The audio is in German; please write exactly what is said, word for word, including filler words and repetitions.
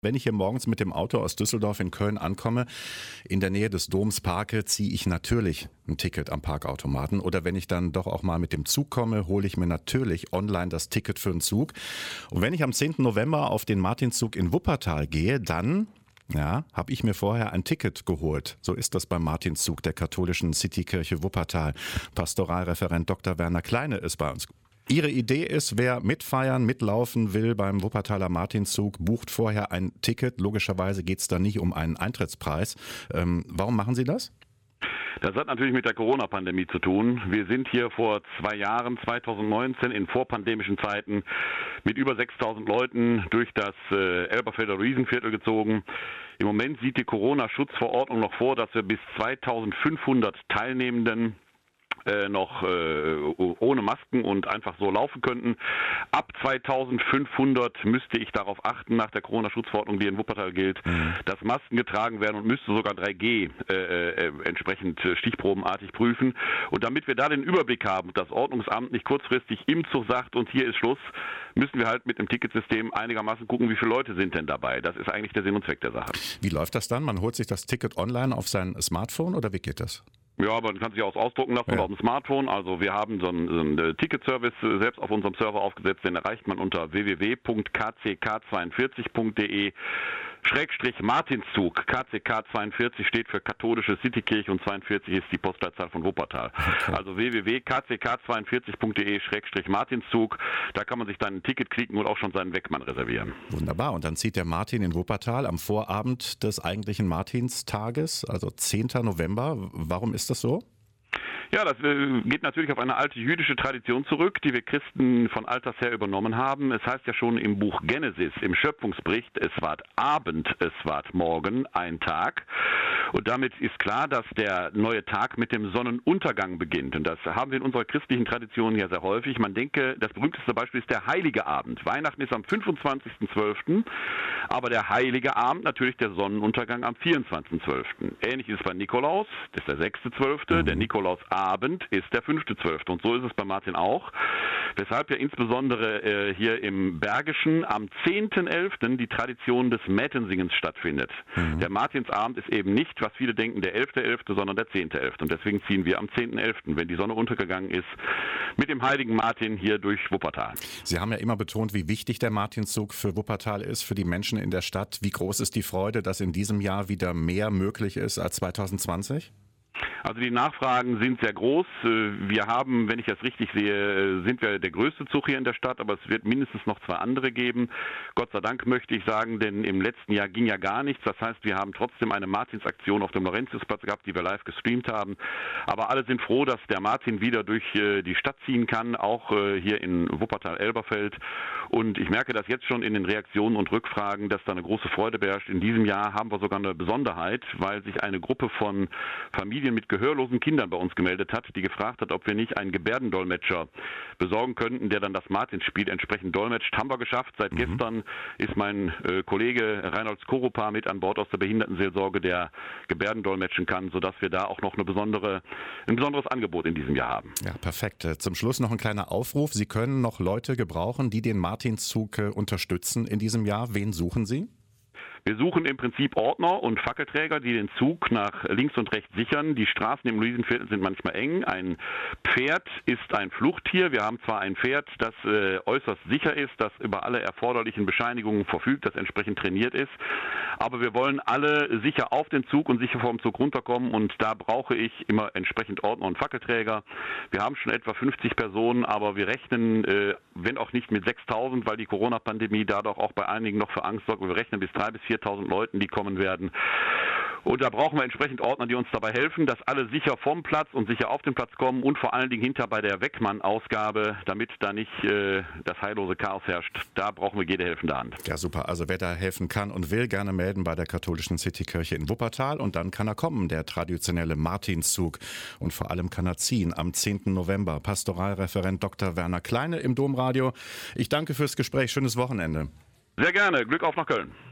Wenn ich hier morgens mit dem Auto aus Düsseldorf in Köln ankomme, in der Nähe des Doms parke, ziehe ich natürlich ein Ticket am Parkautomaten. Oder wenn ich dann doch auch mal mit dem Zug komme, hole ich mir natürlich online das Ticket für den Zug. Und wenn ich am zehnten November auf den Martinszug in Wuppertal gehe, dann ja, habe ich mir vorher ein Ticket geholt. So ist das beim Martinszug der katholischen Citykirche Wuppertal. Pastoralreferent Doktor Werner Kleine ist bei uns. Ihre Idee ist, wer mitfeiern, mitlaufen will beim Wuppertaler Martinszug, bucht vorher ein Ticket. Logischerweise geht es da nicht um einen Eintrittspreis. Ähm, warum machen Sie das? Das hat natürlich mit der Corona-Pandemie zu tun. Wir sind hier vor zwei Jahren, zwanzig neunzehn, in vorpandemischen Zeiten mit über sechstausend Leuten durch das äh, Elberfelder Riesenviertel gezogen. Im Moment sieht die Corona-Schutzverordnung noch vor, dass wir bis zweitausendfünfhundert Teilnehmenden Äh, noch äh, ohne Masken und einfach so laufen könnten. Ab zweitausendfünfhundert müsste ich darauf achten, nach der Corona-Schutzverordnung, die in Wuppertal gilt, mhm. dass Masken getragen werden und müsste sogar drei G äh, äh, entsprechend stichprobenartig prüfen. Und damit wir da den Überblick haben und das Ordnungsamt nicht kurzfristig im Zug sagt und hier ist Schluss, müssen wir halt mit dem Ticketsystem einigermaßen gucken, wie viele Leute sind denn dabei. Das ist eigentlich der Sinn und Zweck der Sache. Wie läuft das dann? Man holt sich das Ticket online auf sein Smartphone oder wie geht das? Ja, aber man kann sich auch ausdrucken lassen, ja, oder auf dem Smartphone. Also wir haben so einen, so einen Ticketservice selbst auf unserem Server aufgesetzt, den erreicht man unter w w w punkt k c k zweiundvierzig punkt d e Schrägstrich Martinszug. K C K zweiundvierzig steht für katholische Citykirche und zweiundvierzig ist die Postleitzahl von Wuppertal. Okay. Also w w w punkt k c k zweiundvierzig punkt d e Schrägstrich Martinszug. Da kann man sich dann ein Ticket klicken und auch schon seinen Wegmann reservieren. Wunderbar. Und dann zieht der Martin in Wuppertal am Vorabend des eigentlichen Martinstages, also zehnten November. Warum ist das so? Ja, das geht natürlich auf eine alte jüdische Tradition zurück, die wir Christen von alters her übernommen haben. Es heißt ja schon im Buch Genesis, im Schöpfungsbericht, es ward Abend, es ward Morgen, ein Tag. Und damit ist klar, dass der neue Tag mit dem Sonnenuntergang beginnt. Und das haben wir in unserer christlichen Tradition ja sehr häufig. Man denke, das berühmteste Beispiel ist der Heilige Abend. Weihnachten ist am fünfundzwanzigsten zwölften, aber der Heilige Abend natürlich der Sonnenuntergang am vierundzwanzigsten zwölften Ähnlich ist es bei Nikolaus, das ist der sechste zwölfte Mhm. Der Nikolausabend ist der fünfte zwölfte Und so ist es bei Martin auch. Weshalb ja insbesondere äh, hier im Bergischen am zehnten elften die Tradition des Mätensingens stattfindet. Mhm. Der Martinsabend ist eben nicht, was viele denken, der elfte elfte sondern der zehnte elfte Und deswegen ziehen wir am zehnten elften, wenn die Sonne untergegangen ist, mit dem heiligen Martin hier durch Wuppertal. Sie haben ja immer betont, wie wichtig der Martinszug für Wuppertal ist, für die Menschen in der Stadt. Wie groß ist die Freude, dass in diesem Jahr wieder mehr möglich ist als zweitausendzwanzig? Also die Nachfragen sind sehr groß. Wir haben, wenn ich das richtig sehe, sind wir der größte Zug hier in der Stadt, aber es wird mindestens noch zwei andere geben. Gott sei Dank möchte ich sagen, denn im letzten Jahr ging ja gar nichts. Das heißt, wir haben trotzdem eine Martinsaktion auf dem Laurentiusplatz gehabt, die wir live gestreamt haben. Aber alle sind froh, dass der Martin wieder durch die Stadt ziehen kann, auch hier in Wuppertal-Elberfeld. Und ich merke das jetzt schon in den Reaktionen und Rückfragen, dass da eine große Freude beherrscht. In diesem Jahr haben wir sogar eine Besonderheit, weil sich eine Gruppe von Familien mit gehörlosen Kindern bei uns gemeldet hat, die gefragt hat, ob wir nicht einen Gebärdendolmetscher besorgen könnten, der dann das Martinsspiel entsprechend dolmetscht. Haben wir geschafft. Seit mhm. gestern ist mein äh, Kollege Reinhold Skorupa mit an Bord aus der Behindertenseelsorge, der Gebärden dolmetschen kann, sodass wir da auch noch eine besondere, ein besonderes Angebot in diesem Jahr haben. Ja, perfekt. Zum Schluss noch ein kleiner Aufruf. Sie können noch Leute gebrauchen, die den Martinszug unterstützen in diesem Jahr. Wen suchen Sie? Wir suchen im Prinzip Ordner und Fackelträger, die den Zug nach links und rechts sichern. Die Straßen im Luisenviertel sind manchmal eng. Ein Pferd ist ein Fluchttier. Wir haben zwar ein Pferd, das äh, äußerst sicher ist, das über alle erforderlichen Bescheinigungen verfügt, das entsprechend trainiert ist. Aber wir wollen alle sicher auf den Zug und sicher vom Zug runterkommen. Und da brauche ich immer entsprechend Ordner und Fackelträger. Wir haben schon etwa fünfzig Personen, aber wir rechnen, äh, wenn auch nicht mit sechstausend, weil die Corona-Pandemie dadurch auch bei einigen noch für Angst sorgt. Wir rechnen bis dreitausend bis viertausend Leuten, die kommen werden. Und da brauchen wir entsprechend Ordner, die uns dabei helfen, dass alle sicher vom Platz und sicher auf den Platz kommen und vor allen Dingen hinter bei der Wegmann-Ausgabe, damit da nicht äh, das heillose Chaos herrscht. Da brauchen wir jede helfende Hand. Ja, super. Also wer da helfen kann und will, gerne melden bei der katholischen Citykirche in Wuppertal und dann kann er kommen, der traditionelle Martinszug. Und vor allem kann er ziehen am zehnten November. Pastoralreferent Doktor Werner Kleine im Domradio. Ich danke fürs Gespräch. Schönes Wochenende. Sehr gerne. Glück auf nach Köln.